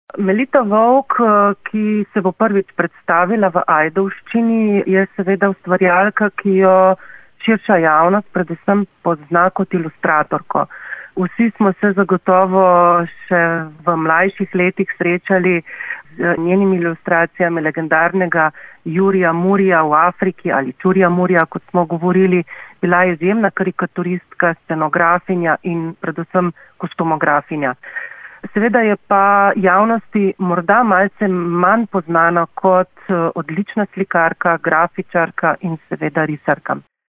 Melita Vovk, ki se bo prvič predstavila v Ajdovščini, je seveda ustvarjalka, ki jo širša javnost predvsem pozna kot ilustratorko. Vsi smo se zagotovo še v mlajših letih srečali z njenimi ilustracijami legendarnega Jurija Murija v Afriki ali Čurija Murija, kot smo govorili. Bila je izjemna karikaturistka, scenografinja in predvsem kostumografinja. Seveda je pa javnosti morda malce manj poznana kot odlična slikarka, grafičarka in seveda risarka.